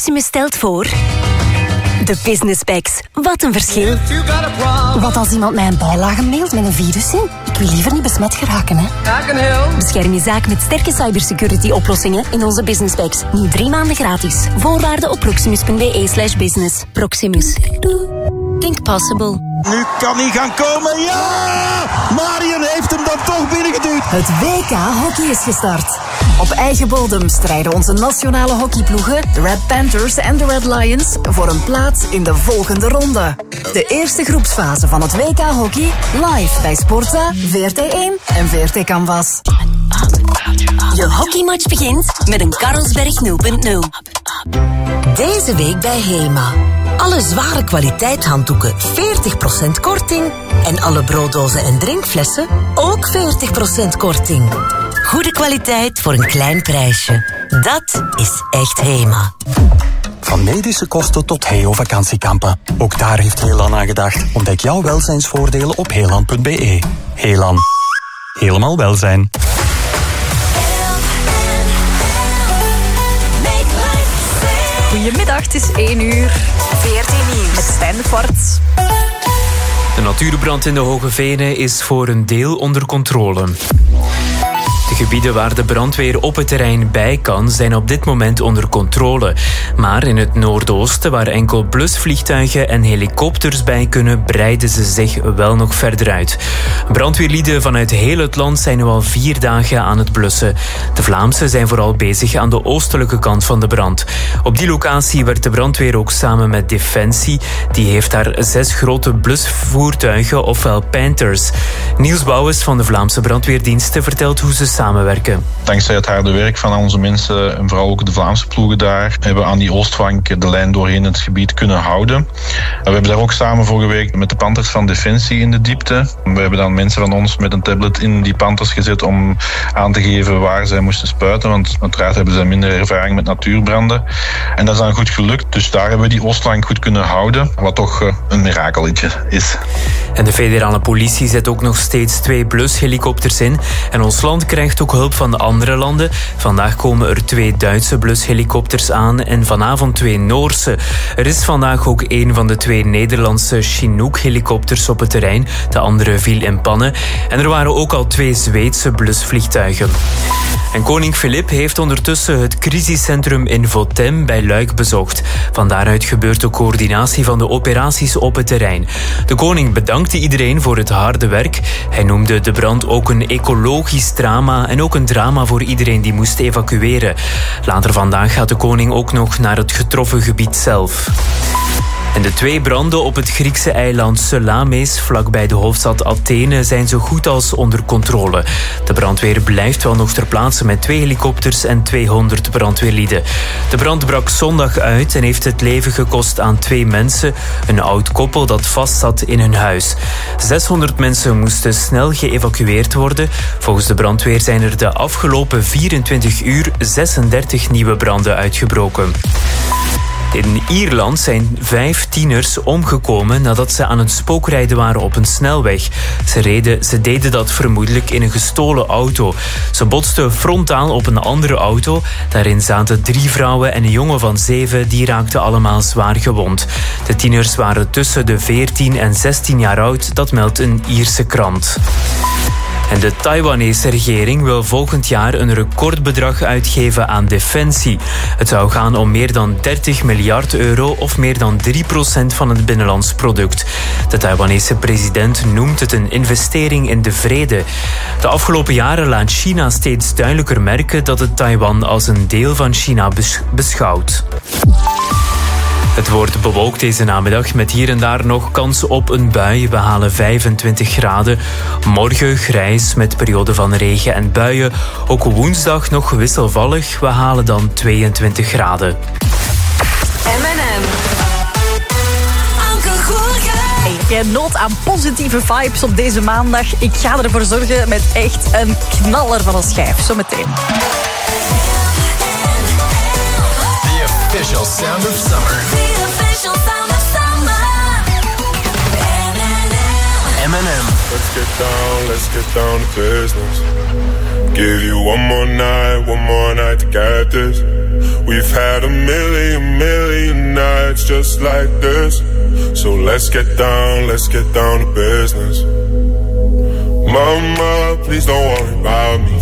Proximus stelt voor... De Business Packs. Wat een verschil. Wat als iemand mij een bijlage mailt met een virus in? Ik wil liever niet besmet geraken, hè. Bescherm je zaak met sterke cybersecurity-oplossingen in onze Business Packs. Nu 3 maanden gratis. Voorwaarden op proximus.be/business. Proximus. Think possible. Nu kan hij gaan komen. Ja! Marion heeft hem dan toch binnengeduwd. Het WK Hockey is gestart. Op eigen bodem strijden onze nationale hockeyploegen, de Red Panthers en de Red Lions, voor een plaats in de volgende ronde. De eerste groepsfase van het WK Hockey live bij Sporza, VRT1 en VRT Canvas. Je hockeymatch begint met een Carlsberg 0.0. Deze week bij HEMA. Alle zware kwaliteit handdoeken 40% korting. En alle brooddozen en drinkflessen ook 40% korting. Goede kwaliteit voor een klein prijsje. Dat is echt HEMA. Van medische kosten tot Heo-vakantiekampen. Ook daar heeft Heelan aan gedacht. Ontdek jouw welzijnsvoordelen op heelan.be. Heelan. Helemaal welzijn. Goedemiddag, het is 1 uur. VRT Nieuws. Met Stijn de Kwarts. De natuurbrand in de Hoge Venen is voor een deel onder controle. De gebieden waar de brandweer op het terrein bij kan, zijn op dit moment onder controle. Maar in het noordoosten, waar enkel blusvliegtuigen en helikopters bij kunnen, breiden ze zich wel nog verder uit. Brandweerlieden vanuit heel het land zijn nu al 4 dagen aan het blussen. De Vlaamse zijn vooral bezig aan de oostelijke kant van de brand. Op die locatie werkt de brandweer ook samen met Defensie. Die heeft daar 6 grote blusvoertuigen, ofwel Panthers. Niels Bouwens van de Vlaamse brandweerdiensten vertelt hoe ze samenwerken. Dankzij het harde werk van onze mensen en vooral ook de Vlaamse ploegen daar, hebben we aan die oostflank de lijn doorheen het gebied kunnen houden. We hebben daar ook samen voor gewerkt met de Panthers van Defensie in de diepte. We hebben dan mensen van ons met een tablet in die Panthers gezet om aan te geven waar zij moesten spuiten, want uiteraard hebben ze minder ervaring met natuurbranden. En dat is dan goed gelukt, dus daar hebben we die oostflank goed kunnen houden, wat toch een mirakeltje is. En de federale politie zet ook nog steeds 2 blushelikopters in. En ons land krijgt ook hulp van de andere landen. Vandaag komen er 2 Duitse blushelikopters aan en vanavond 2 Noorse. Er is vandaag ook 1 van de 2 Nederlandse Chinook-helikopters op het terrein. De andere viel in pannen. En er waren ook al 2 Zweedse blusvliegtuigen. En koning Filip heeft ondertussen het crisiscentrum in Votem bij Luik bezocht. Van daaruit gebeurt de coördinatie van de operaties op het terrein. De koning bedankte iedereen voor het harde werk. Hij noemde de brand ook een ecologisch drama en ook een drama voor iedereen die moest evacueren. Later vandaag gaat de koning ook nog naar het getroffen gebied zelf. En de 2 branden op het Griekse eiland Salamis, vlakbij de hoofdstad Athene, zijn zo goed als onder controle. De brandweer blijft wel nog ter plaatse met 2 helikopters en 200 brandweerlieden. De brand brak zondag uit en heeft het leven gekost aan 2 mensen, een oud koppel dat vastzat in hun huis. 600 mensen moesten snel geëvacueerd worden. Volgens de brandweer zijn er de afgelopen 24 uur 36 nieuwe branden uitgebroken. In Ierland zijn 5 tieners omgekomen nadat ze aan het spookrijden waren op een snelweg. Ze deden dat vermoedelijk in een gestolen auto. Ze botsten frontaal op een andere auto. Daarin zaten 3 vrouwen en een jongen van 7. Die raakten allemaal zwaar gewond. De tieners waren tussen de 14 en 16 jaar oud. Dat meldt een Ierse krant. En de Taiwanese regering wil volgend jaar een recordbedrag uitgeven aan defensie. Het zou gaan om meer dan 30 miljard euro of meer dan 3% van het binnenlands product. De Taiwanese president noemt het een investering in de vrede. De afgelopen jaren laat China steeds duidelijker merken dat het Taiwan als een deel van China beschouwt. Het wordt bewolkt deze namiddag met hier en daar nog kans op een bui. We halen 25 graden. Morgen grijs met perioden van regen en buien. Ook woensdag nog wisselvallig. We halen dan 22 graden. M&M. Heb jij nood aan positieve vibes op deze maandag? Ik ga ervoor zorgen met echt een knaller van een schijf. Zometeen. Official sound of summer. The official sound of summer. M&M. Let's get down to business. Give you one more night to get this. We've had a million nights just like this. So let's get down to business. Mama, please don't worry about me.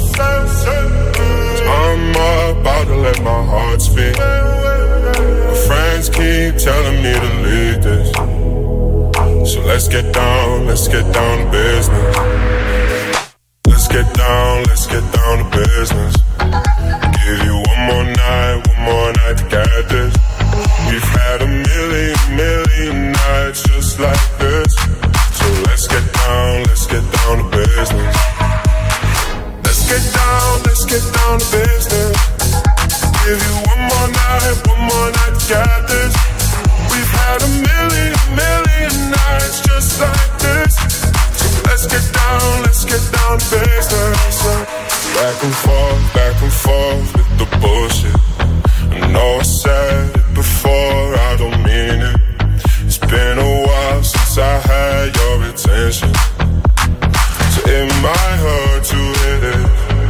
I'm about to let my heart speak. My friends keep telling me to leave this. So let's get down to business. Let's get down to business. Give you one more night to get this. We've had a million nights just like this. So let's get down to business. Let's get down to business. Give you one more night to get this. We've had a million nights just like this. So let's get down to business. Back and forth with the bullshit. I know I said it before, I don't mean it. It's been a while since I had your attention, so it might hurt to hit it.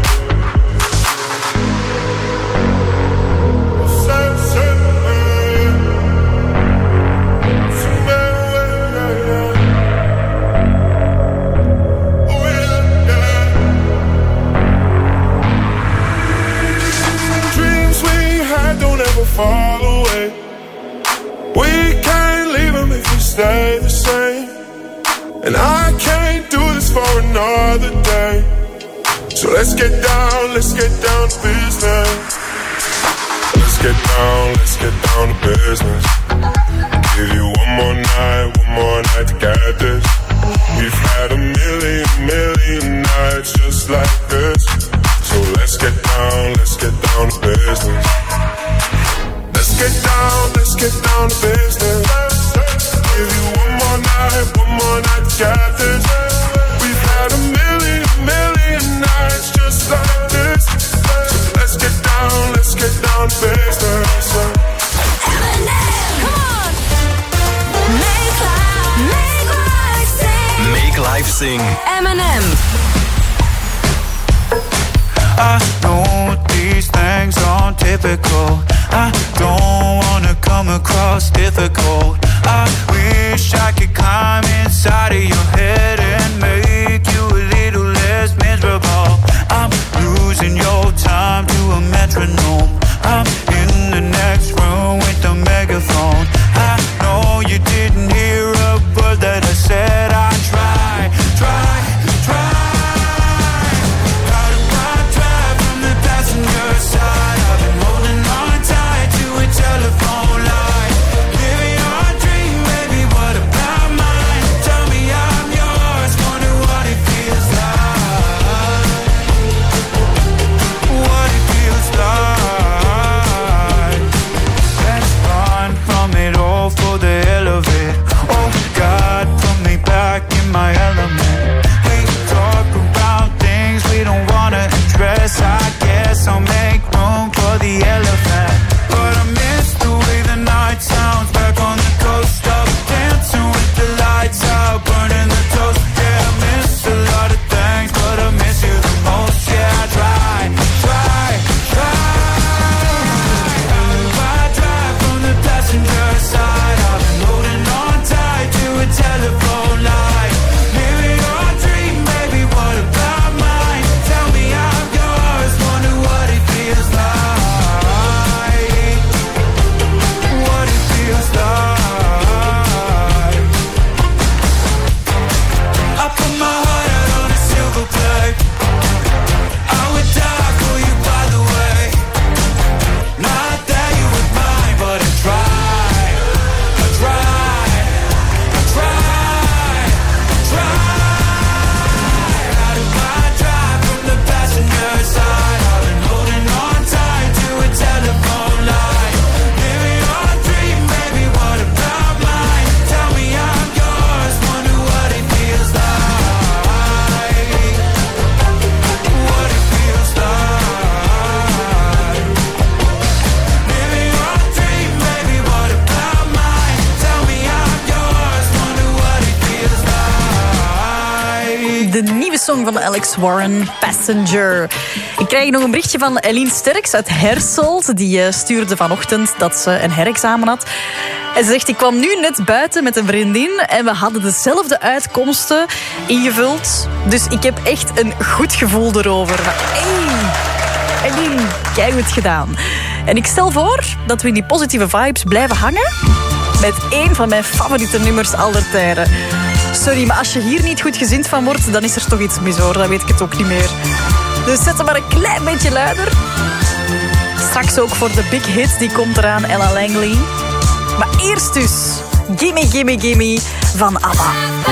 Fall away. We can't leave them if we stay the same. And I can't do this for another day. So let's get down to business. Let's get down to business. Give you one more night to get this. We've had a million nights just like this. So let's get down to business. Let's get down to business. Give you one more night to get this. We've had a million nights just like this. So let's get down to business. Come on! Make life sing. Make life sing. M&M. I know these things aren't typical. I don't wanna come across difficult. I wish I could climb inside of your head and make you a little less miserable. I'm losing your time to a metronome. I'm in the next room with the megaphone. I know you didn't hear a word that I said. I try. How do I drive from the passenger side? I've been holding on tight to a telephone line, living on song van Alex Warren, Passenger. Ik krijg nog een berichtje van Eline Sterks uit Herselt. Die stuurde vanochtend dat ze een herexamen had. En ze zegt, ik kwam nu net buiten met een vriendin en we hadden dezelfde uitkomsten ingevuld. Dus ik heb echt een goed gevoel erover. Hey, Eline, kijk goed gedaan. En ik stel voor dat we in die positieve vibes blijven hangen met één van mijn favoriete nummers aller tijden. Sorry, maar als je hier niet goed gezind van wordt, dan is er toch iets mis hoor. Dan weet ik het ook niet meer. Dus zet hem maar een klein beetje luider. Straks ook voor de big hit, die komt eraan, Ella Langley. Maar eerst dus Gimme Gimme Gimme van ABBA.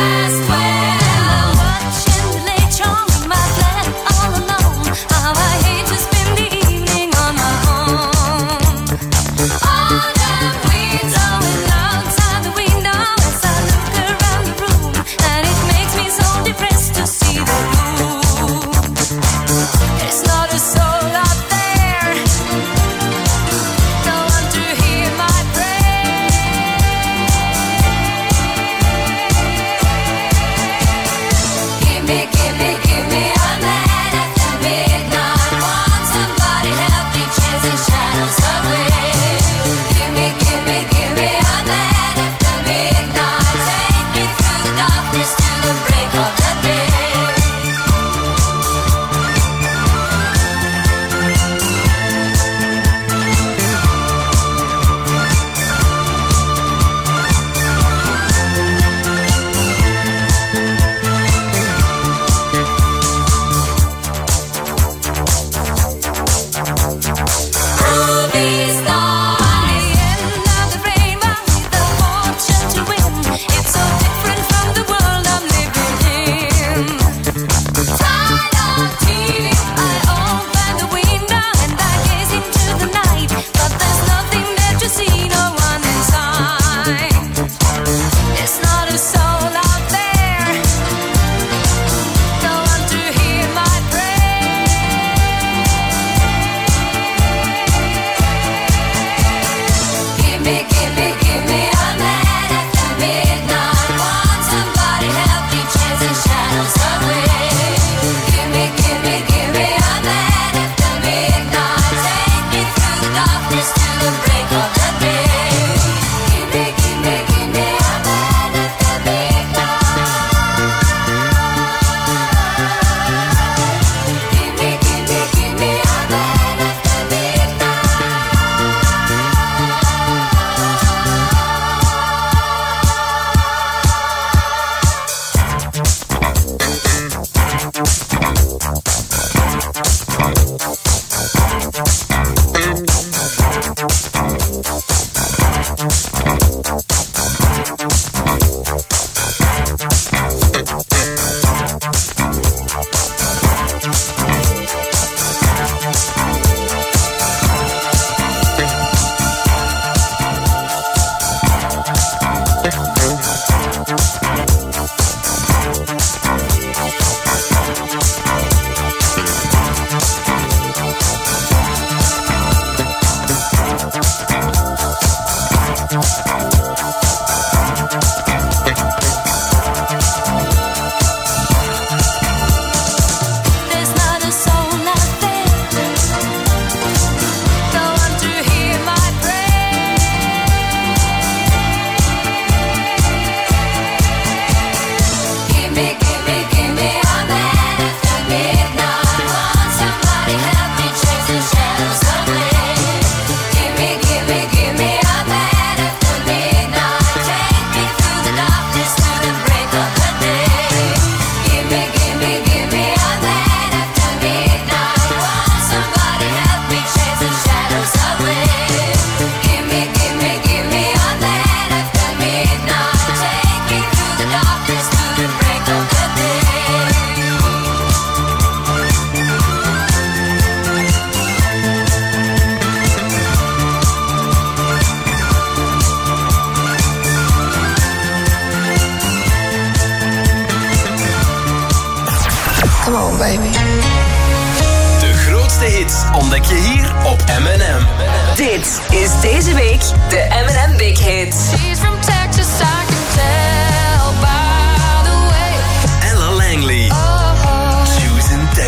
De grootste hits ontdek je hier op M&M. Dit is deze week de M&M Big Hit. She's from Texas, I can tell by the way. Ella Langley. Oh,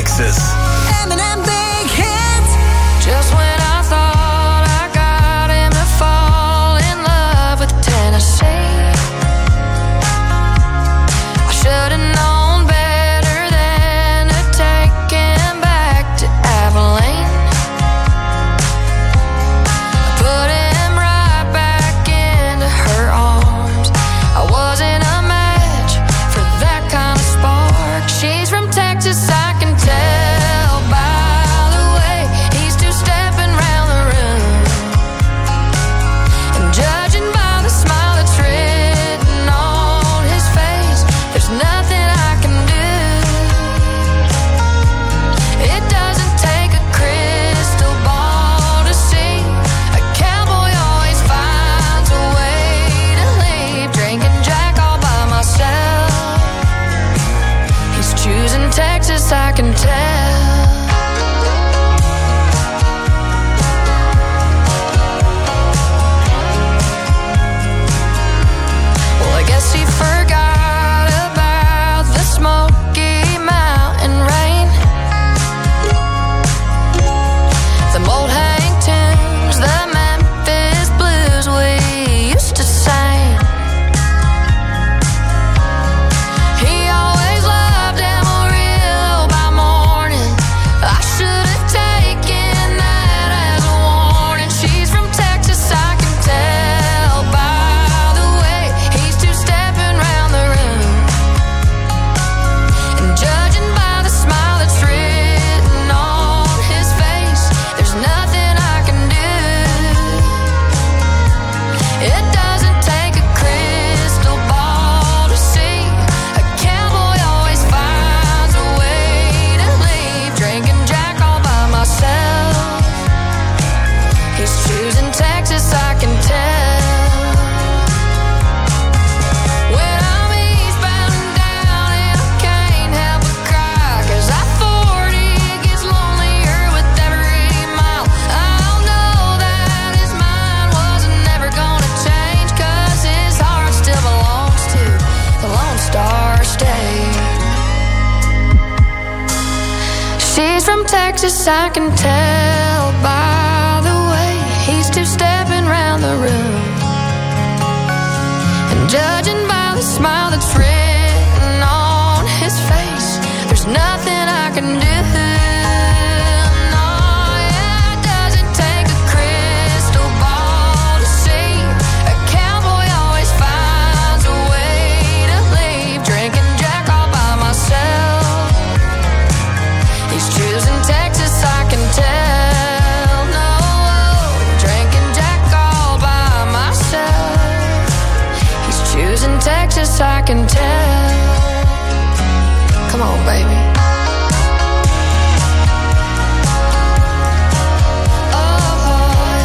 Texas. M&M Big Hit. Just when I thought I got him to fall in love with Tennessee, I should've known better than to take him back to Abilene. I put him right back into her arms. I wasn't a match for that kind of spark. She's from Texas, I can tell by the way he's two-stepping round the room. And judging by the smile that's written on his face, there's nothing I can do. It doesn't take a crystal ball to see a cowboy always finds a way to leave. Drinking Jack all by myself. He's choosing Texas, I can tell. Well, I guess he forgot about the Smoky Mountain rain, the old hang tunes, the Memphis blues we used to sing. He always loved Amarillo by morning. I should have taken that as a warning. She's from Texas, I can tell by the way he's two-stepping round the room. And judging by the smile that's written on his face, there's nothing I can do. It doesn't take a crystal ball to see a cowboy always finds a way to leave. Drinking Jack all by myself. He's choosing Texas, I can tell. When I'm eastbound and down and I can't help but cry, 'cause I-40 gets lonelier with every mile. I'll know that his mind wasn't never gonna change, 'cause his heart still belongs to the Lone Star State. She's from Texas, I can tell by the way he's two-stepping round the room. And judging by the smile that's written on his face, there's nothing I can do. No, yeah, it doesn't take a crystal ball to see a cowboy always finds a way to leave. Drinking Jack all by myself. He's choosing Texas, I can tell. No, drinking Jack all by myself. He's choosing Texas, I can tell. Come on, baby. Oh,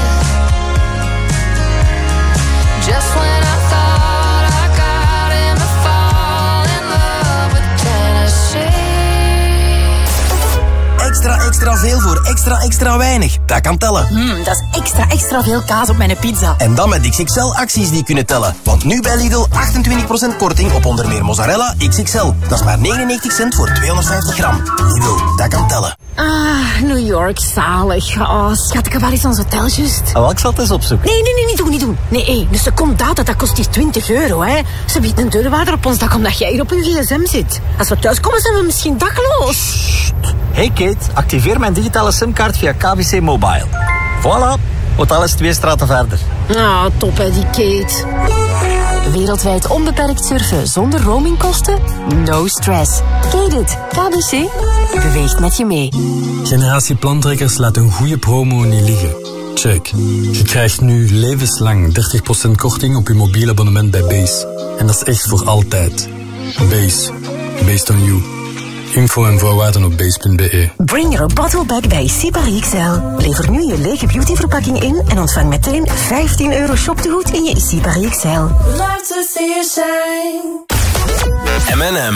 just when I thought I got him to fall in love with Tennessee. Extra veel voor extra weinig. Dat kan tellen. Dat is extra veel kaas op mijn pizza. En dan met XXL acties die kunnen tellen. Want nu bij Lidl 28% korting op onder meer mozzarella XXL. Dat is maar 99 cent voor 250 gram. Lidl, dat kan tellen. Ah, New York, zalig. Oh, schat, waar is ons hotel juist? Oh, ik zal het eens opzoeken. Nee, niet doen. Nee, een secondata, dat kost hier €20, hè. Ze biedt een deurwaarder op ons dak omdat jij hier op uw gsm zit. Als we thuis komen, zijn we misschien dakloos. Hey Kate, activeer mijn digitale simkaart via KBC Mobile. Voilà, hotel is 2 straten verder. Ah, top hè, die Kate. Wereldwijd onbeperkt surfen zonder roamingkosten? No stress. Kate it. KBC beweegt met je mee. Generatie Plantrekkers laat een goede promo niet liggen. Check. Je krijgt nu levenslang 30% korting op je mobiel abonnement bij Base. En dat is echt voor altijd. Base. Based on you. Info en voorwaarden op base.be. Bring your bottle back bij Sipari XL. Lever nu je lege beautyverpakking in en ontvang meteen €15 shoptegoed in je Sipari XL. Love to see you shine. M&M.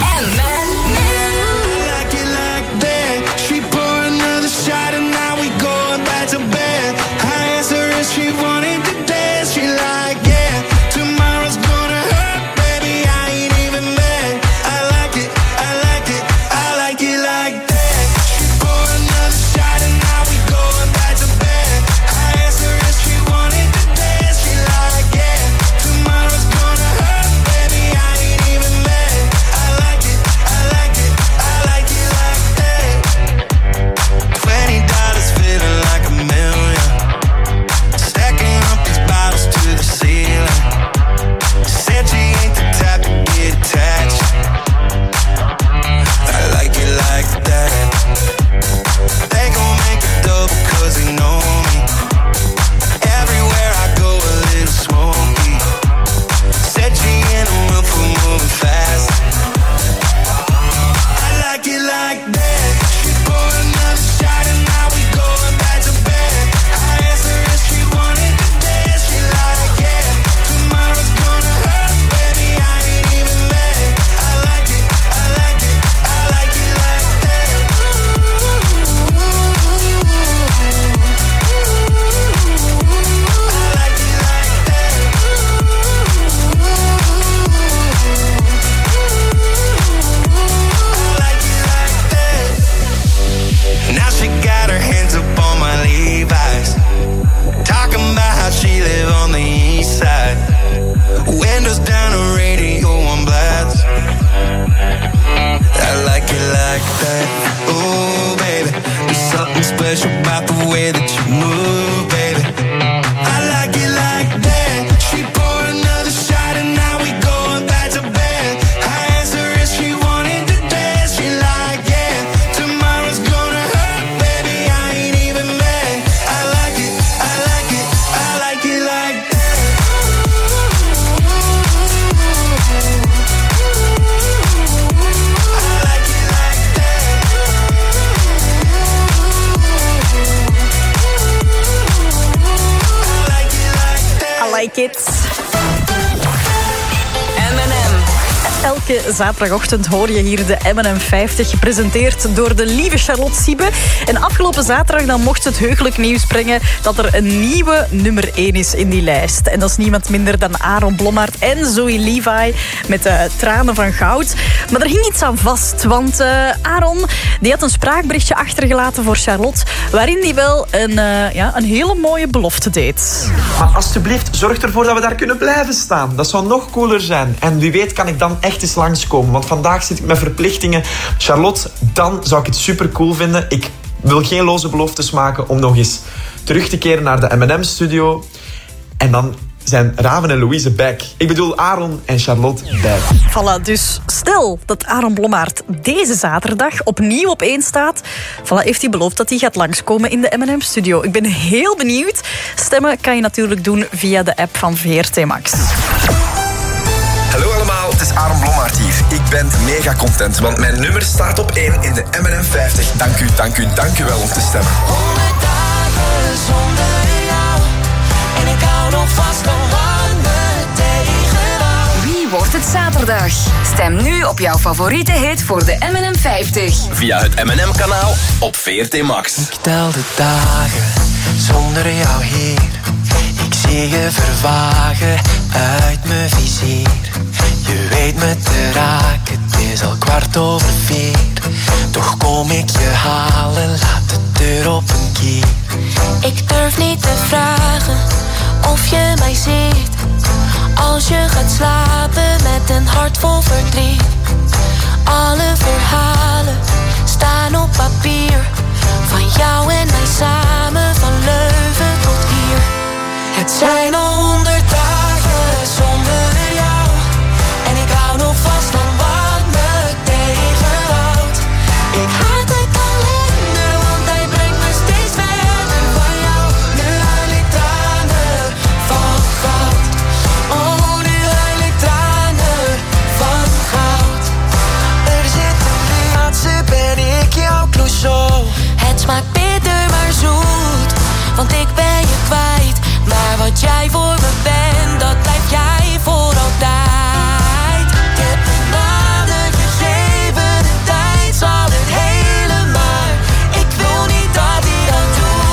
She pour another shot and now we going back to bed. I asked her if she wanted to dance. She like, yeah, tomorrow's gonna hurt, baby, I ain't even mad. I like it like that. like it. M&M. Elke zaterdagochtend hoor je hier de M&M 50, gepresenteerd door de lieve Charlotte Siebe. En afgelopen zaterdag dan mocht het heugelijk nieuws brengen dat er een nieuwe nummer 1 is in die lijst. En dat is niemand minder dan Aaron Blommaert en Zoe Levi met Tranen van Goud. Maar er hing iets aan vast, want Aaron die had een spraakberichtje achtergelaten voor Charlotte, waarin hij wel een hele mooie belofte deed. Maar alsjeblieft, zorg ervoor dat we daar kunnen blijven staan. Dat zou nog cooler zijn. En wie weet kan ik dan echt eens langskomen. Want vandaag zit ik met verplichtingen. Charlotte, dan zou ik het super cool vinden. Ik wil geen loze beloftes maken om nog eens terug te keren naar de M&M-studio. En dan zijn Raven en Louise back. Ik bedoel Aaron en Charlotte back. Voilà, dus stel dat Aaron Blommaert deze zaterdag opnieuw op 1 staat. Voilà, heeft hij beloofd dat hij gaat langskomen in de M&M-studio. Ik ben heel benieuwd. Stemmen kan je natuurlijk doen via de app van VRT Max. Hallo allemaal, het is Aaron Blommaert hier. Ik ben mega content, want mijn nummer staat op 1 in de M&M 50. Dank u wel om te stemmen. 100 dagen zonder jou. En ik hou nog vast aan hangen tegenaan. Wie wordt het zaterdag? Stem nu op jouw favoriete hit voor de M&M 50. Via het M&M-kanaal op VRT Max. Ik tel de dagen zonder jou hier. Ik zie je vervagen uit mijn vizier. Je weet me te raken, het is al 4:15. Toch kom ik je halen, laat de deur op een kier. Ik durf niet te vragen of je mij ziet. Als je gaat slapen met een hart vol verdriet. Alle verhalen staan op papier. Van jou en mij samen, van Leuven tot hier. Het zijn al 100 dagen zonder jou. En ik hou nog vast aan wat me tegenhoudt. Ik haat de kalender, want hij brengt me steeds verder van jou. Nu huil ik tranen van goud. Oh, nu huil ik tranen van goud. Er zit een laatste, ben ik jouw clouseau. Het smaakt bitter maar zoet, want ik ben je kwijt. Maar wat jij voor me bent, dat blijf jij voor altijd. Ik heb een nader gegeven, de tijd zal het helen, maar ik wil niet dat hij dat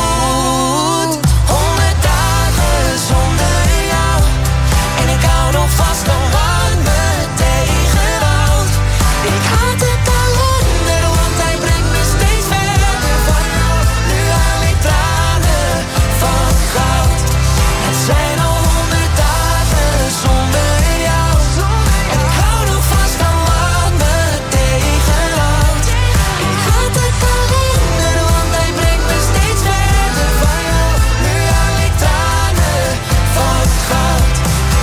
doet. 100 dagen zonder jou, en ik hou nog vast aan wat me tegenhoudt. Ik haat de kalender, want hij brengt me steeds verder van jou. Nu huil ik tranen van goud. Het zijn al 100 dagen zonder jou. En ik hou nog vast aan wat me tegenhoudt. Ik haat de kalender, want hij brengt me steeds verder van jou. Nu huil ik tranen van goud.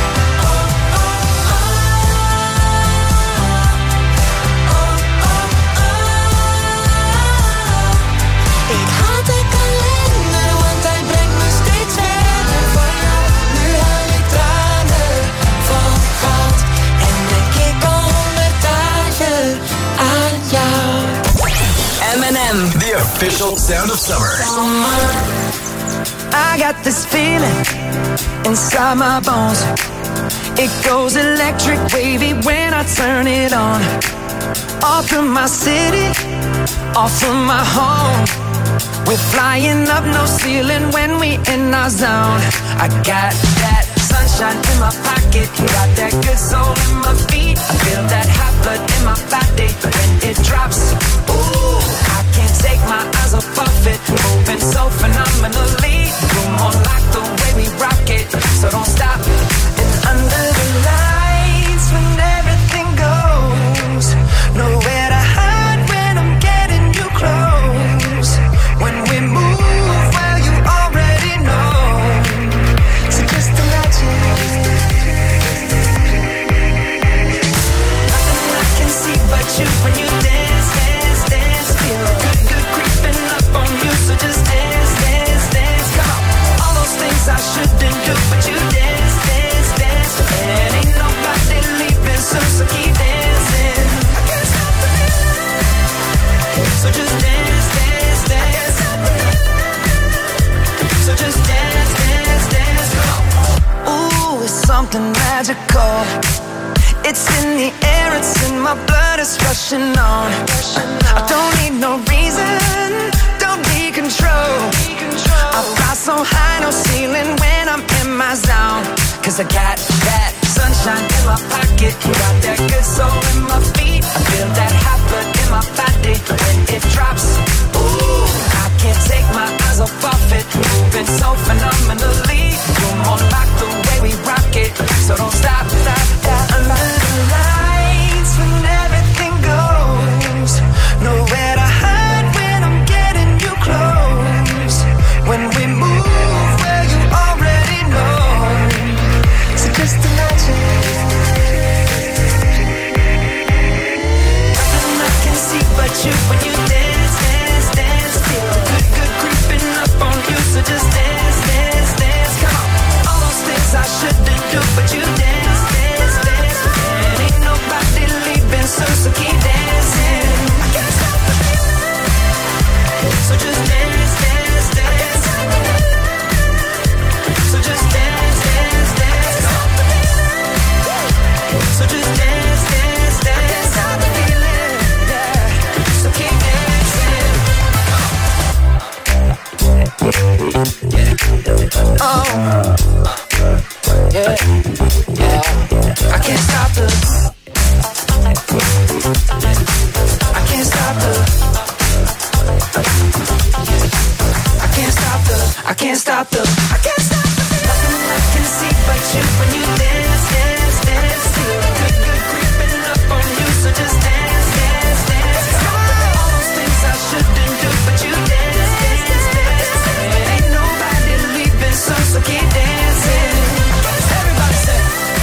Ik haat de kalender, want hij brengt me steeds verder van jou. Nu huil ik tranen van goud. En denk ik al 100 dagen aan jou. M&M, the official sound of summer. I got this feeling inside my bones. It goes electric wavy when I turn it on. Off from my city, off from my home. We're flying up, no ceiling when we in our zone. I got that sunshine in my pocket, got that good soul in my feet. I feel that hot blood in my body when it drops. Ooh, I can't take my eyes off of it, moving so phenomenally. You're more like the way we rock it, so don't stop. And under the lights when everything goes, nowhere to hide when I'm getting you close. When we move, well you already know. So just imagine. Nothing I can see but you when you dance, dance, dance. Feel good, good creeping up on you. So just dance, dance, dance. magical. It's in the air, it's in my blood, it's rushing on. I don't need no reason, don't need control. I fly so high, no ceiling when I'm in my zone. Cause I got that sunshine in my pocket, got that good soul in my feet. I feel that hot blood in my body when it drops. Ooh, I can't take my eyes off of it, moving so phenomenally. You're more like the way we rock it, so don't stop, stop, stop. Under the lights when everything goes, nowhere to hide when I'm getting you close. When we move, well you already know. So just imagine. Nothing I can see but you when you dance, dance, dance. Feel good, good creeping up on you. So just dance, dance, dance. Come on. All those things I shouldn't do, but you dance, dance, dance. And ain't nobody leaving soon, so keep dancing. I can't stop the feeling. So just dance, dance, dance. So just dance, dance, dance. So just dance, dance, dance. Stop the feeling, yeah. So keep dancing. Oh, yeah, yeah. I can't stop the. I can't stop the. I can't stop the. I can't stop the. I can't stop the. Nothing I can see but you when you dance, dance, dance. Feel good, good creeping up on you. So just dance, dance, dance. All those things I shouldn't do, but you dance, dance, dance. Ain't nobody leaving soon, so keep dancing. Everybody say.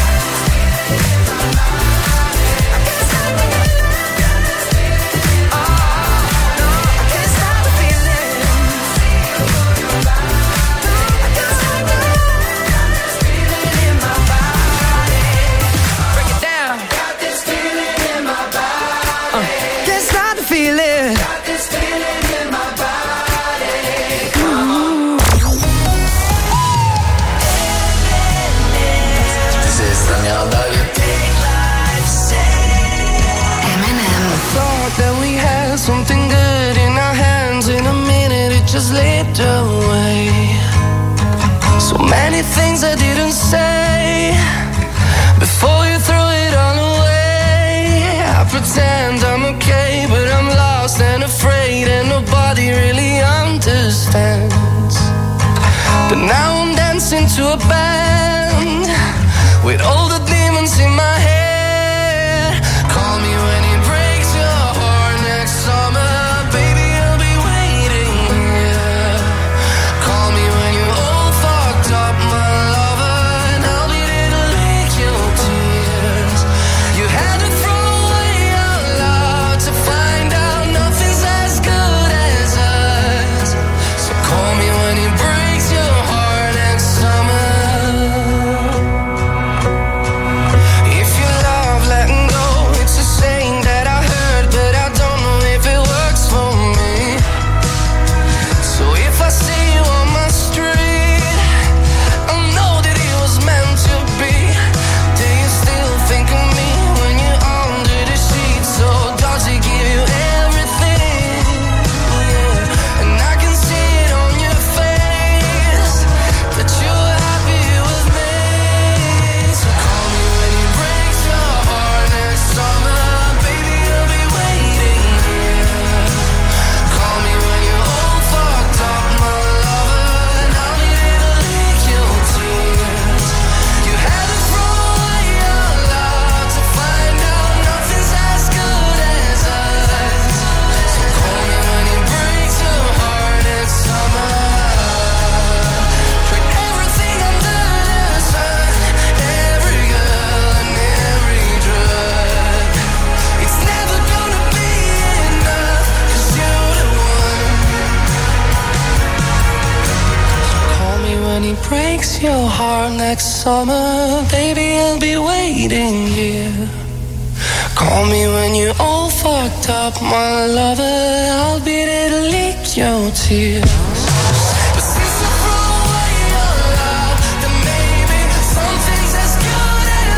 Something good in our hands, in a minute it just slipped away. So many things I didn't say before you throw it all away. I pretend I'm okay, but I'm lost and afraid, and nobody really understands. But now I'm dancing to a band with all the demons in my head. Call me when it breaks your heart next summer, baby, I'll be waiting here. Call me when you're all fucked up, my lover, and I'll be there to lick your tears. You had to throw away our love to find out nothing's as good as us. So call me when it breaks your heart next summer. If you love letting go, it's a saying that I heard, but I don't know if it works for me. So if I see you on my street, I know that it was meant to be. Do you still think of me when you're under the sheets? So does it give you everything? Yeah. And I can see it on your face that you're happy with me. So call me when it breaks your heart next summer, baby, I'll be waiting here. Call me when you're all fucked up, my lover, and I'll be there to lick your tears. You had to throw away your love to find out nothing's as good as us. So call me when it breaks your heart next summer. Tried everything under the sun, every girl and every drug. It's never gonna be enough, 'cause you're the one. Call me when it breaks your heart next summer, baby, I'll be waiting here. Call me when you're all fucked up, my lover, I'll be there to lick your tears. But since you throw away your love, then maybe something's as good as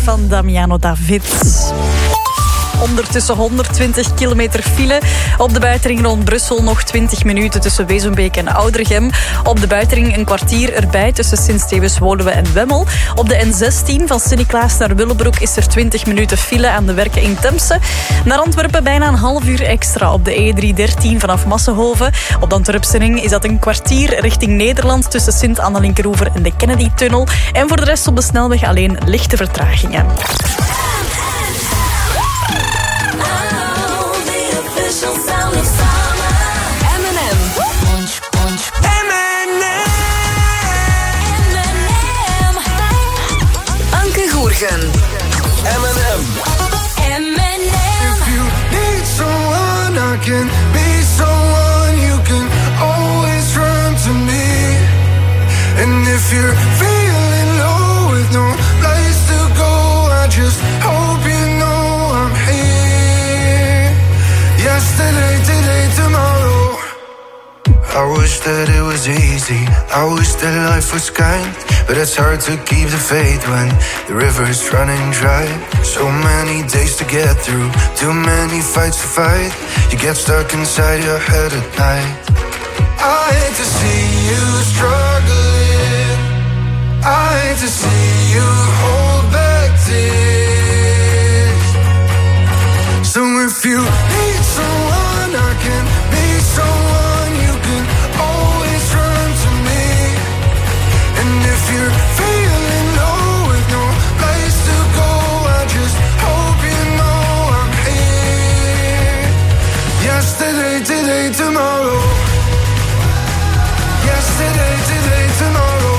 van Damiano David. Ondertussen 120 kilometer file. Op de buitenring rond Brussel nog 20 minuten tussen Wezenbeek en Oudergem. Op de buitenring een kwartier erbij tussen Sint-Stevens, Woluwe en Wemmel. Op de N16 van Sint-Niklaas naar Willebroek is er 20 minuten file aan de werken in Temse. Naar Antwerpen bijna een half uur extra op de E313 vanaf Massenhoven. Op de Antwerpse ring is dat een kwartier richting Nederland tussen Sint-Anne-Linkeroever en de Kennedy-tunnel. En voor de rest op de snelweg alleen lichte vertragingen. M&M. If you need someone, I can be someone. You can always run to me. And if you're feeling low with no place to go, I just hope you know I'm here. Yesterday, today, tomorrow. I wish that it was easy. I wish that life was kind. But it's hard to keep the faith when the river's running dry. So many days to get through, too many fights to fight. You get stuck inside your head at night. I hate to see you struggling. I hate to see you hold back tears. So if you need someone, I can be someone. You can always run to me. And if you're feeling low with no place to go, I just hope you know I'm here. Yesterday, today, tomorrow. Yesterday, today, tomorrow.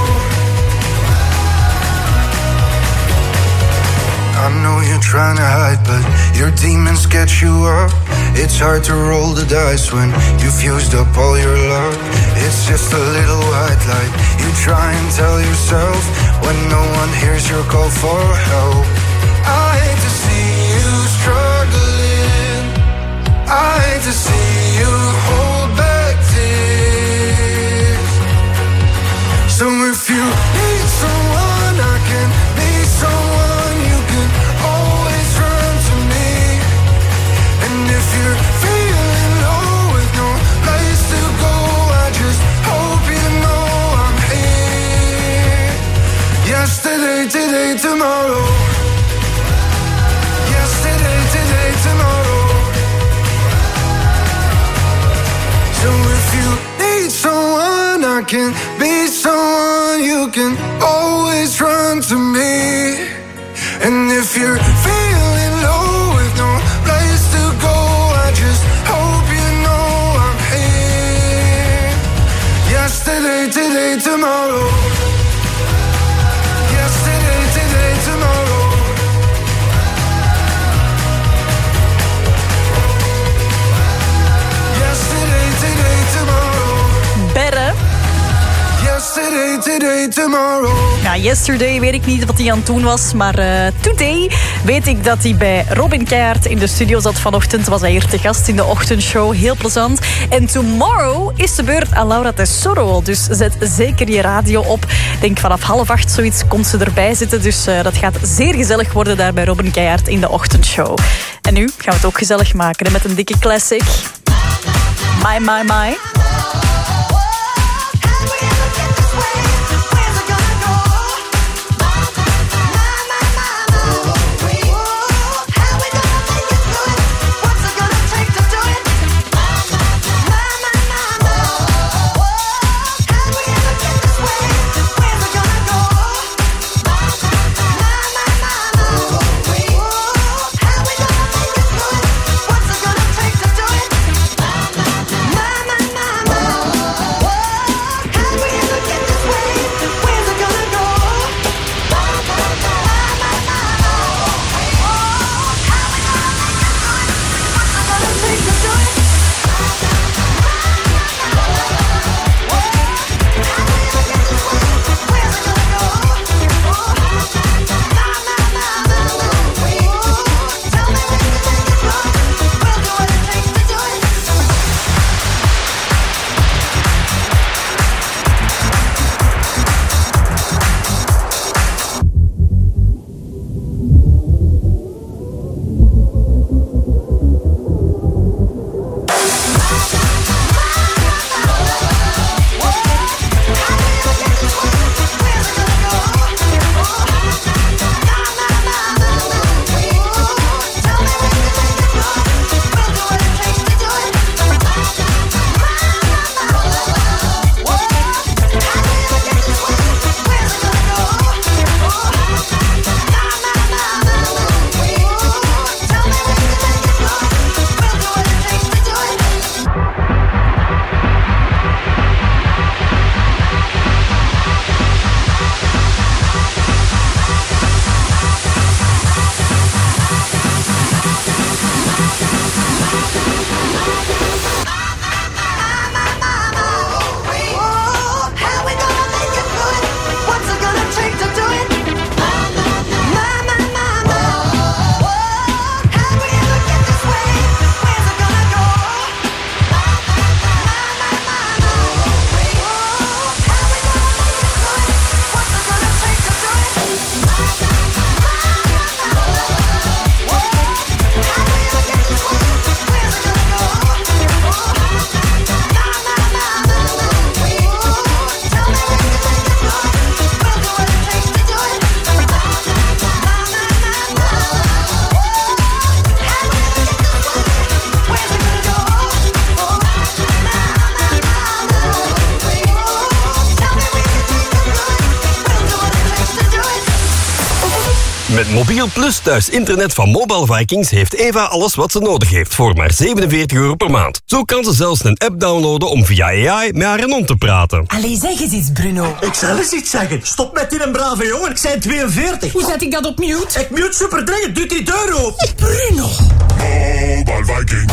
I know you're trying to hide, but your demons get you up. It's hard to roll the dice when you've used up all your luck. It's just a little white light you try and tell yourself when no one hears your call for help. I hate to see you struggling. I hate to see you hold back tears. So if you need someone, I can be someone. You can always run to me. And if you're feeling low with no place to go, I just hope you know I'm here. Yesterday, today, tomorrow. Yesterday, today, tomorrow. So if you need someone, I can be someone. You can always run to me. And if you're feeling low with no place to go, I just hope you know I'm here. Yesterday, today, tomorrow. Yesterday, today, tomorrow. Yesterday, today, tomorrow. Berre. Yesterday, today, tomorrow. Ja, yesterday weet ik niet wat hij aan het doen was, maar today weet ik dat hij bij Robin Keijaard in de studio zat vanochtend. Was hij hier te gast in de ochtendshow, heel plezant. En tomorrow is de beurt aan Laura Tesoro, dus zet zeker je radio op. Ik denk vanaf 7:30 zoiets komt ze erbij zitten, dus dat gaat zeer gezellig worden daar bij Robin Keijaard in de ochtendshow. En nu gaan we het ook gezellig maken met een dikke classic. My, my, my. My, my, my. Mobiel Plus thuis internet van Mobile Vikings heeft Eva alles wat ze nodig heeft voor maar €47 per maand. Zo kan ze zelfs een app downloaden om via AI met haar hond te praten. Allee, zeg eens iets, Bruno. Ik zal eens iets zeggen. Stop met die een brave jongen, ik zei 42. Hoe zet ik dat op mute? Ik mute super dringend, doe die deur open. Bruno. Mobile Vikings.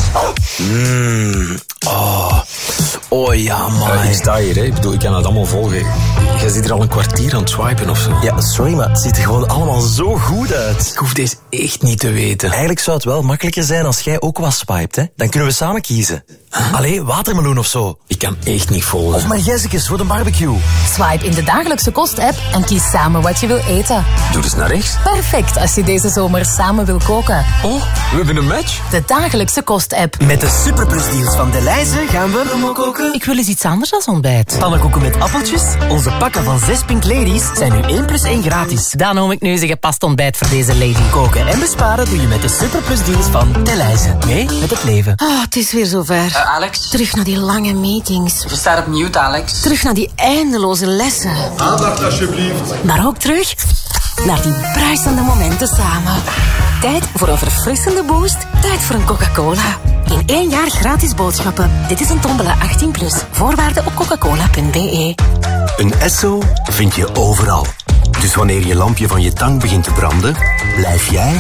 Oh ja, man. Ik sta hier, hè. Ik bedoel, ik kan het allemaal volgen. Jij zit er al een kwartier aan het swipen of zo. Ja, sorry, maar het ziet er gewoon allemaal zo goed uit. Ik hoef deze echt niet te weten. Eigenlijk zou het wel makkelijker zijn als jij ook wat swipet, hè. Dan kunnen we samen kiezen. Allee, watermeloen of zo. Ik kan echt niet volgen. Of margezekes voor de barbecue. Swipe in de dagelijkse kost-app en kies samen wat je wil eten. Doe dus naar rechts. Perfect als je deze zomer samen wil koken. Oh, we hebben een match. De dagelijkse kost-app. Met de superplusdeals van Delhaize gaan we koken. Ik wil eens iets anders als ontbijt. Pannenkoeken met appeltjes. Onze pakken van 6 Pink Ladies zijn nu 1+1 gratis. Dan noem ik nu eens een gepast ontbijt voor deze lady. Koken en besparen doe je met de superplusdeals van Delhaize. Mee met het leven. Het is weer zover. Alex? Terug naar die lange meetings. Je staat op mute, Alex. Terug naar die eindeloze lessen. Aandacht alsjeblieft. Maar ook terug naar die bruisende momenten samen. Tijd voor een verfrissende boost. Tijd voor een Coca-Cola. In 1 jaar gratis boodschappen. Dit is een tombola 18+. Voorwaarden op coca-cola.be. Een Esso vind je overal. Dus wanneer je lampje van je tang begint te branden, blijf jij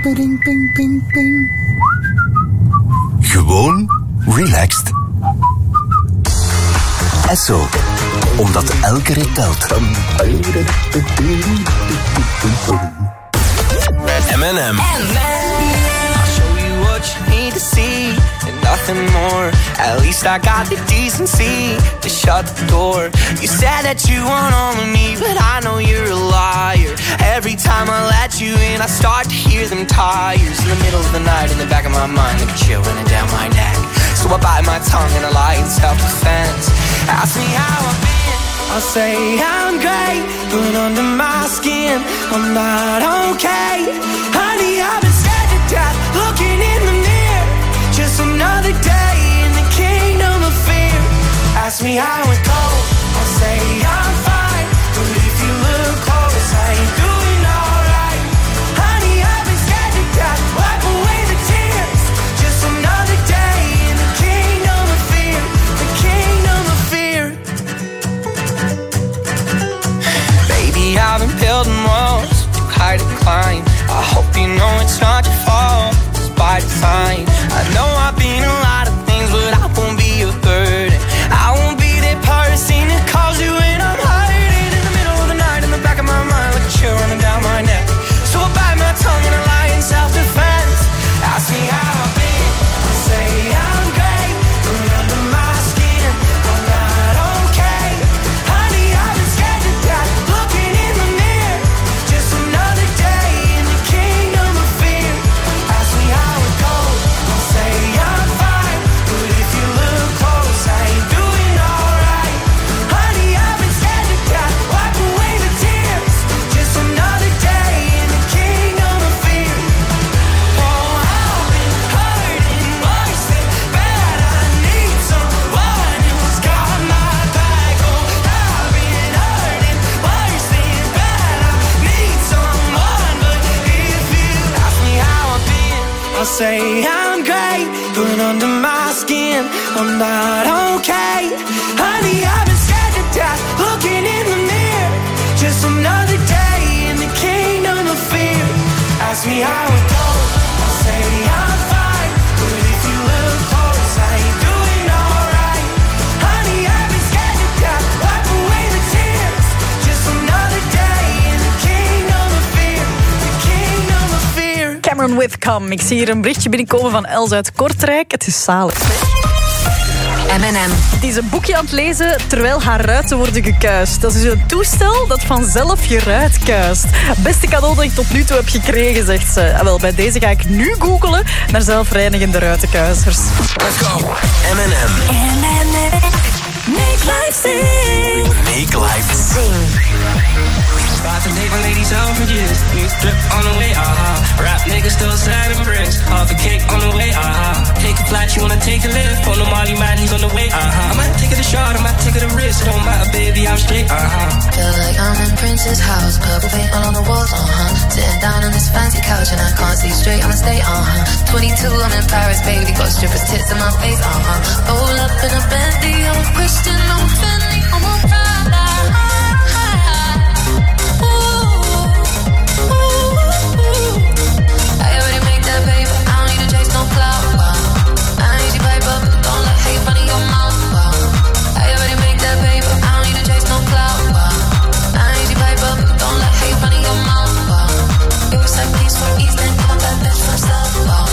gewoon relaxed. Esso, omdat elke rit telt. M&M. Need to see and nothing more. At least I got the decency to shut the door. You said that you want all of me, but I know you're a liar. Every time I let you in, I start to hear them tires in the middle of the night. In the back of my mind, like a chill running down my neck. So I bite my tongue and I lie in self-defense. Ask me how I've been, I'll say I'm great, but under my skin, I'm not okay. Honey, I've been scared to death, looking in the mirror. Just another day in the kingdom of fear. Ask me how it goes, I'll say I'm fine. But if you look close, I ain't doing alright. Honey, I've been scared to death, wipe away the tears. Just another day in the kingdom of fear. The kingdom of fear. Baby, I've been building walls too high to climb. I hope you know it's not your fault. By design, I know I've been a lot of things, but I won't be a burden. I won't be that person that calls you when I'm hiding in the middle of the night in the back of my mind, like a chill running down my neck. So I bite my tongue and I lie in self-defense. Ask me how I've been, I say I'm great, but under my skin, I'm not okay. Honey, I've been scared to death, looking in the mirror. Just another day in the kingdom of fear. Ask me how it goes, I'll say I'm fine. But if you look close, I ain't doing alright. Honey, I've been scared to death, wipe away the tears. Just another day in the kingdom of fear. Oh, I've been hurting worse than bad. I need someone who's got my back. Oh, I've been hurting worse than bad. I need someone, but if you ask me how I've been, I'll say I'm great, but under my skin, I'm not okay. Honey, I've been scared to death, looking in the mirror. Just another day in the kingdom of fear. Ask me how it goes, I'll say I'm fine. But if you look close, I ain't doing alright. Honey, I've been scared to death, wipe away the tears. Just another day in the kingdom of fear. The kingdom of fear. Cameron with Come. Ik zie hier een berichtje binnenkomen van Els uit Kortrijk. Het is zalig. M&M. Die is een boekje aan het lezen terwijl haar ruiten worden gekuist. Dat is dus een toestel dat vanzelf je ruit kuist. Beste cadeau dat ik tot nu toe heb gekregen, zegt ze. En wel, bij deze ga ik nu googelen naar zelfreinigende ruitenkuisers. Let's go. M&M. Make life sing. Make life sing. About to take my ladies out for years. New drip on the way, Rap niggas still selling bricks. Half a cake on the way, Take a flight flight, you wanna take a lift. On the Molly man, he's on the way, I might take it a shot, I might take it a risk. It don't matter, baby, I'm straight, Feel like I'm in Prince's house, purple paint all on the walls, Sitting down on this fancy couch and I can't see straight, I'ma stay, 22, I'm in Paris, baby, got strippers' tits in my face, Roll up in a Bentley, I'm a Christian, I'm a Fendi, I'm a Prada. I already made that paper, I don't need to chase no clout, I need you pipe up, don't let hate run in your mouth, I already made that paper, I don't need to chase no clout, I need you pipe up, don't let hate run in your mouth, it was like peace from East End, come on that bitch from South,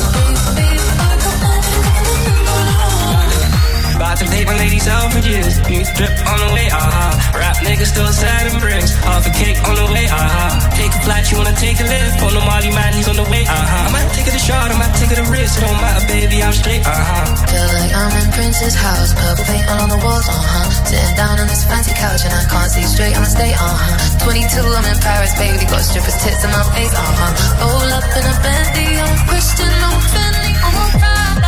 About to date my lady Selfridges. New drip on the way, Rap niggas still sad and bricks. Half a cake on the way, Take a flight, you wanna take a lift. On the Molly man, he's on the way, I might take it a shot, I might take it a risk. It don't matter, baby, I'm straight, Feel like I'm in Prince's house, purple paint all on the walls, Sitting down on this fancy couch and I can't see straight, I'ma stay, 22, I'm in Paris, baby, got strippers' tits in my face, Roll up in a Bentley, I'm a Christian, I'm a Fendi, I'm a Prada.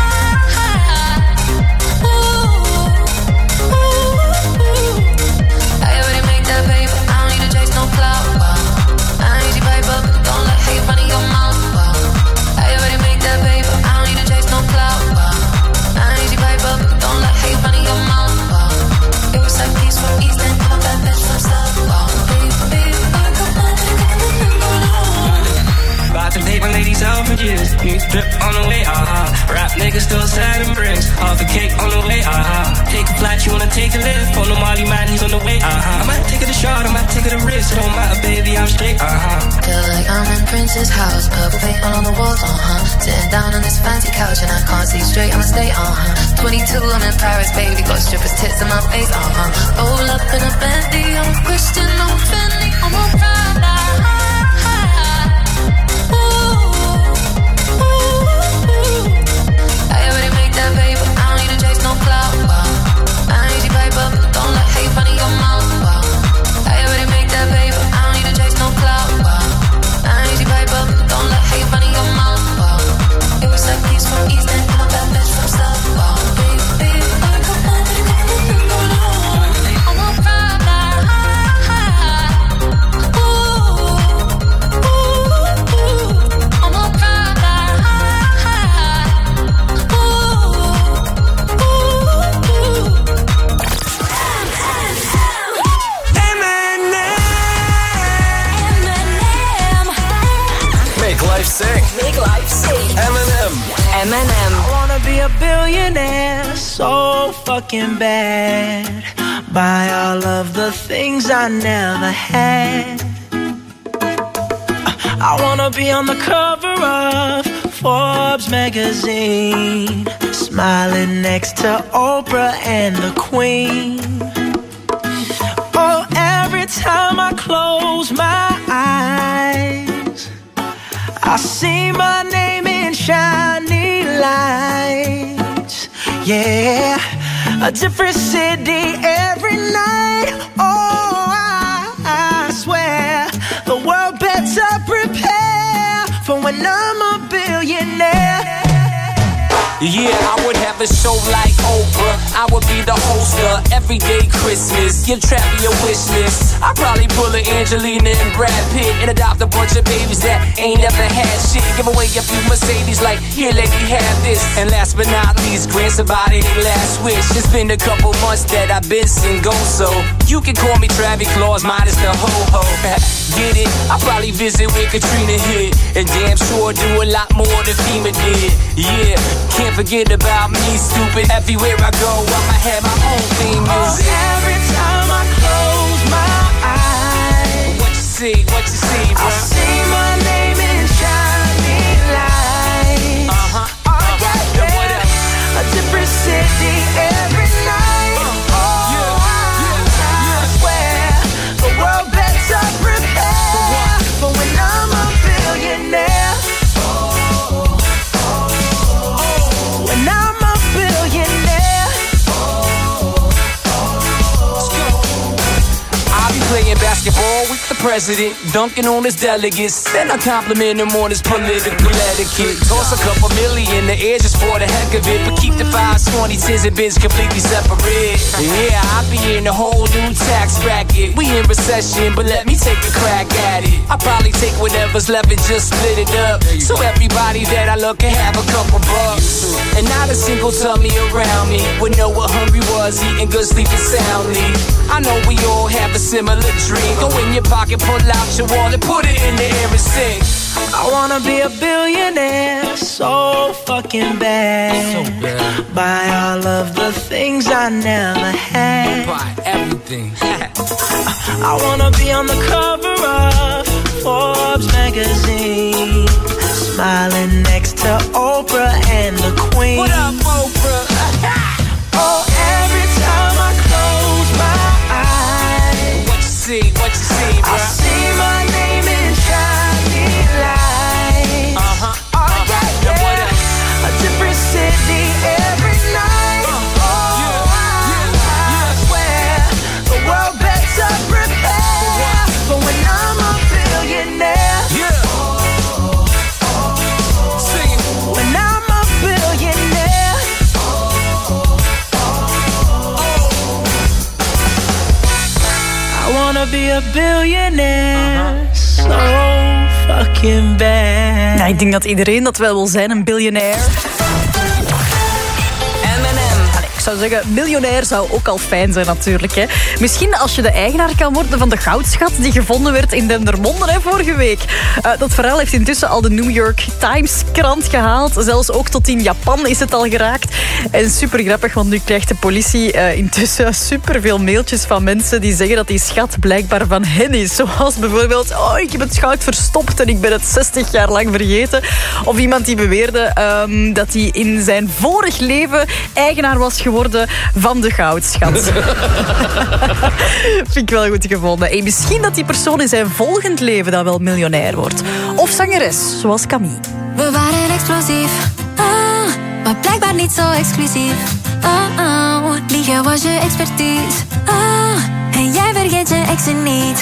I already made that paper, I don't need to chase no clout, I need you pipe up, don't let hate run in your mouth, I already made that paper, I don't need to chase no clout, I need you pipe up, don't let hate run in your mouth, it was like peace from East End, come on that bitch from South, About to date my lady Selfridges. New drip on the way, Rap niggas still sad and bricks. Half a cake on the way, Take a flight, you wanna take a lift. On the Molly man, he's on the way, I might take it a shot, I might take it a risk. It don't matter, baby, I'm straight, Feel like I'm in Prince's house, purple paint all on the walls, Sitting down on this fancy couch and I can't see straight, I'ma stay, 22, I'm in Paris, baby, got strippers' tits in my face, Roll up in a Bentley, I'm a Christian, I'm a Fendi, I'm a Prada. I already made that paper, I don't need to chase no clout, I need you pipe up, don't let hate run in your mouth, I already made that paper, I don't need to chase no clout, I need you pipe up, don't let hate run in your mouth, it was like peace from East End, come on that bitch from South, I'm a Prada. Sing. Make life sing. Eminem. I wanna be a billionaire so fucking bad. Buy all of the things I never had. I wanna be on the cover of Forbes magazine, smiling next to Oprah and the Queen. Oh, every time I close my eyes, I see my name in shiny lights. Yeah, a different city every night. Oh, I swear the world better prepare for when I'm a billionaire. Yeah, I would have a show like Oprah. I would be the host of Everyday Christmas. Give Travis your wish list. I'd probably pull a Angelina and Brad Pitt and adopt a bunch of babies that ain't never had shit. Give away a few Mercedes like, here lady, have this. And last but not least, grant somebody their last wish. It's been a couple months that I've been single, so you can call me Travis Claus minus the ho-ho. Get it? I'll probably visit where Katrina hit, and damn sure do a lot more than FEMA did. Yeah, can't forget about me, stupid. Everywhere I go, I'ma have my own theme music. Oh, every time I close my eyes, what you see, bro? I see my name in shining lights. Oh, yeah. A different city every night. I swear the world better prepare for when I'm a billionaire. When I'm a billionaire. I'll be playing basketball with the president, dunking on his delegates. Then I compliment him on his political etiquette. Toss a couple million in the air just for the heck of it, but keep the 5s, 20s, 10s, and bins completely separate. Yeah, I be in a whole new tax bracket. We in recession, but let me take a crack at it. I probably take whatever's left and just split it up, so everybody that I love can have a couple bucks. And not a single tummy around me would know what hungry was, eating good, sleeping soundly. I know we all have a similar dream. Go in your pocket, pull out your wallet, put it in the air and sing. I wanna be a billionaire so fucking bad. So bad. Buy all of the things I never had. Buy everything. I wanna be on the cover of Forbes magazine, smiling next to Oprah and the Queen. What up, Oprah? Oh, every time I close my eyes, what you see, bro? I see my name in shining lights. Oh, yeah. A different city every night. I swear the world better prepare for when I'm a billionaire. Sing it. When I'm a billionaire. I wanna be a billionaire so fucking bad. Nou, ik denk dat iedereen dat wel wil zijn, een biljonair. Ik zou zeggen, miljonair zou ook al fijn zijn natuurlijk. Hè. Misschien als je de eigenaar kan worden van de goudschat die gevonden werd in Dendermonde vorige week. Dat verhaal heeft intussen al de New York Times krant gehaald. Zelfs ook tot in Japan is het al geraakt. En super grappig, want nu krijgt de politie intussen superveel mailtjes van mensen die zeggen dat die schat blijkbaar van hen is. Zoals bijvoorbeeld, oh, ik heb het goud verstopt en ik ben het 60 jaar lang vergeten. Of iemand die beweerde dat hij in zijn vorig leven eigenaar was geworden van de goudschat. Vind ik wel goed gevonden. Hey, misschien dat die persoon in zijn volgend leven dan wel miljonair wordt. Of zangeres, zoals Camille. We waren explosief, maar blijkbaar niet zo exclusief. Liegen was je expertise. En jij vergeet je exen niet.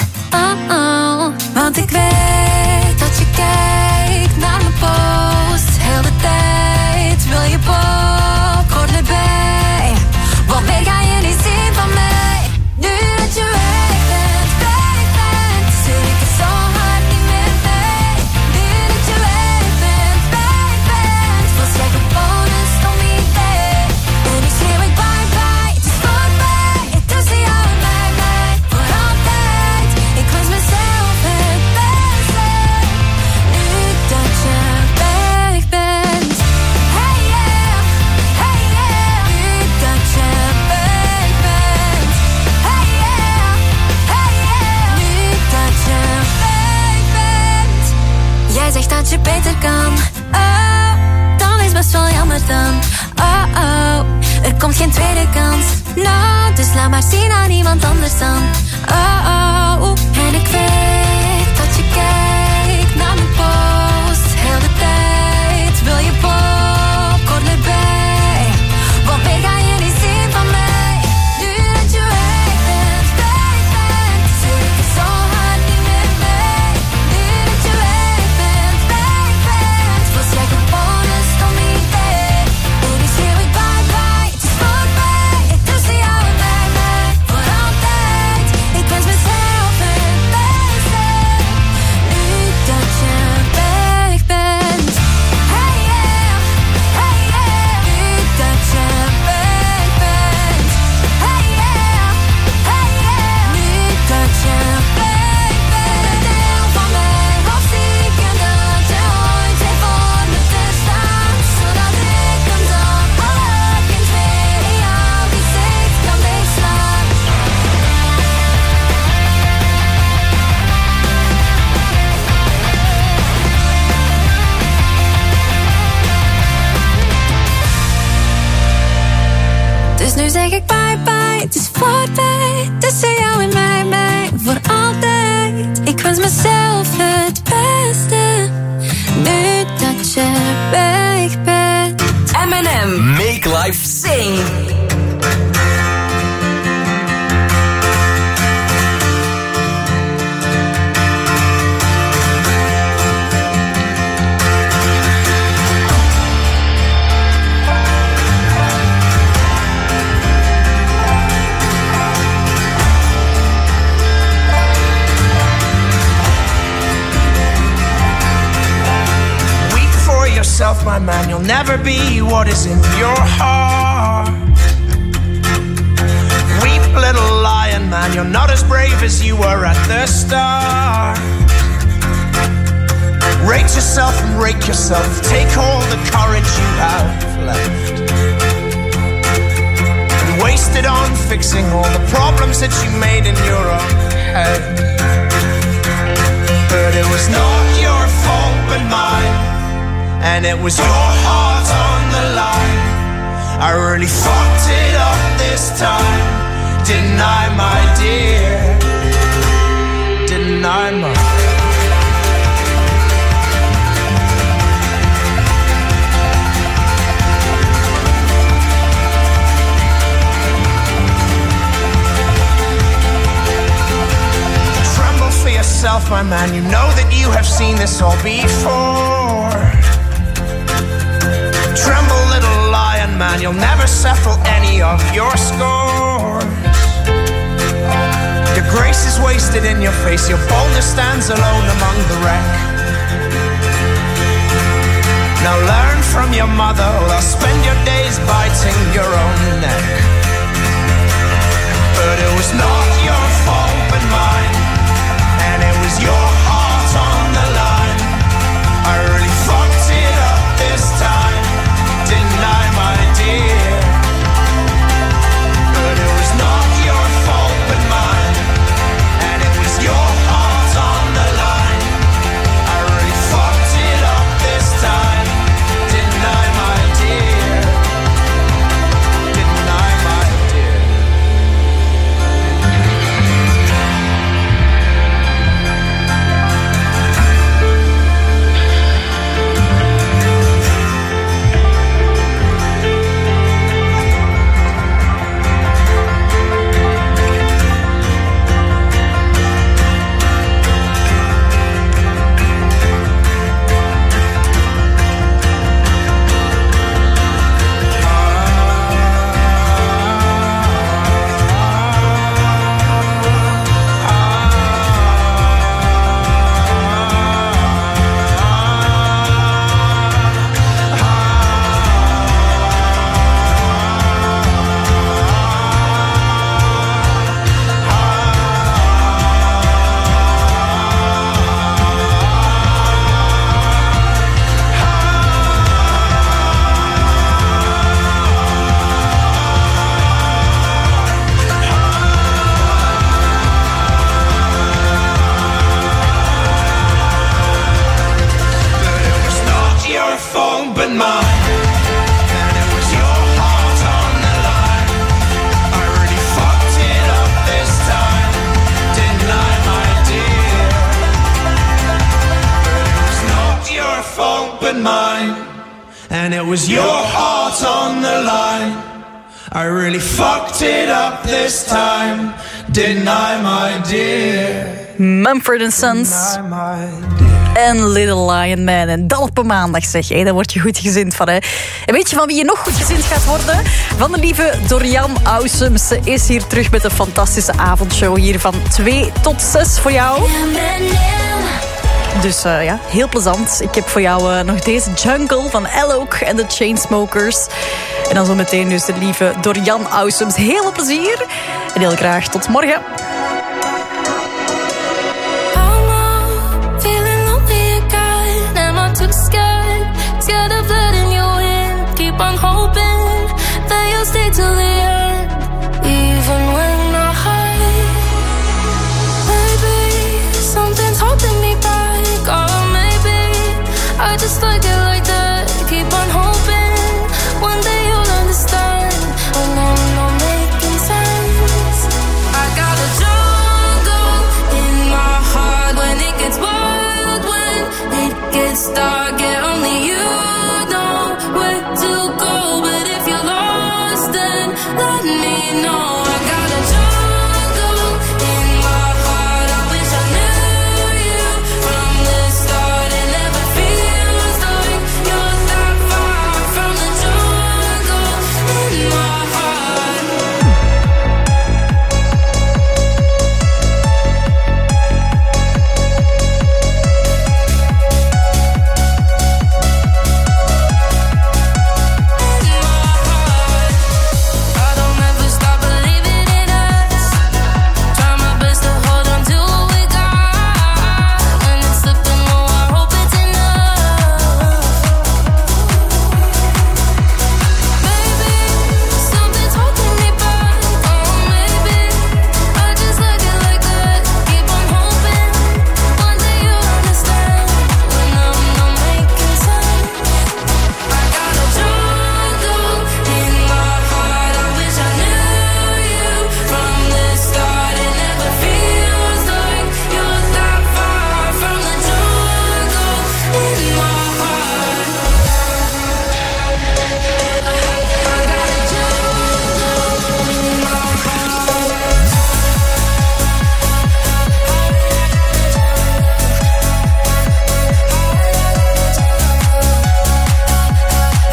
Want ik weet dat je kijkt naar mijn post. Heel de tijd wil je popcorn erbij. Want meer ga je niet zien van mij. Nu dat je weg bent, zit ik er zo hard niet meer mee. Nu dat je weg bent, was jij gewoon een stom idee. En nu schreeuw ik bye bye, het is voorbij. Tussen jou en mij, voor altijd. Ik wens mezelf het beste. Nu dat je weg bent. Hey yeah, hey yeah. Nu dat je weg bent. Hey yeah, hey yeah. Nu dat je weg bent. Jij zegt dat je beter kan. Oh, dan is best wel jammer dan. Oh, oh, er komt geen tweede kans. No, dus laat maar zien aan iemand anders dan. Oh, oh, en ik weet dat je kijkt naar mijn post. Heel de tijd wil je popcorn erbij. Want meer ga je niet zien van mij. Nu dat je weg bent, zit ik er zo hard niet meer mee. Nu dat je weg bent, was jij gewoon een stom idee. En nu schreeuw ik bye bye, het is voorbij. Tussen jou en mij, voor altijd. Ik wens mezelf het beste. Nu dat je weg bent. Hey yeah, hey yeah. Nu dat je weg bent. Hey yeah, hey yeah. Nu dat je weg bent. Deel van mij, of stiekem dat je ooit heeft voor me te staan. Zodat ik hem dan alle kind weer in jouw gezicht kan weerslaan. Dus nu zeg ik bye bye, het is voorbij. Tussen jou en mij, voor altijd. Ik wens mezelf het beste. Nu dat je weg bent. M&M. Make life Sing. my man, you'll never be what is in your heart. Weep, little lion man, you're not as brave as you were at the start. Rate yourself and rake yourself, take all the courage you have left and waste it on fixing all the problems that you made in your own head. But it was not your fault but mine, and it was your heart on the line. I really fucked it up this time, didn't I, my dear? Didn't I, my dear? For yourself, my man, you know that you have seen this all before. Tremble, little lion man, you'll never settle any of your scores. Your grace is wasted in your face, your boldness stands alone among the wreck. Now learn from your mother, or I'll spend your days biting your own neck. But it was not your fault but mine, and it was your heart on the line. I really fucked it up this time, didn't I, my dear? But it was not your fault but mine, and it was your heart on the line. I really fucked it up this time, didn't I, my dear? Didn't I, my dear? And it was your heart on the line. I really fucked it up this time, didn't I, my dear? Mumford & Sons en Little Lion Man. En dat op een maandag, zeg. Hey, daar word je goed gezind van, hè. En weet je van wie je nog goed gezind gaat worden? Van de lieve Dorian Ausums. Ze is hier terug met een fantastische avondshow hier van 2 tot 6 voor jou. Dus ja, heel plezant. Ik heb voor jou nog deze Jungle van Alok en de Chainsmokers. En dan zo meteen dus de lieve Dorian Ausums. Heel veel plezier en heel graag tot morgen.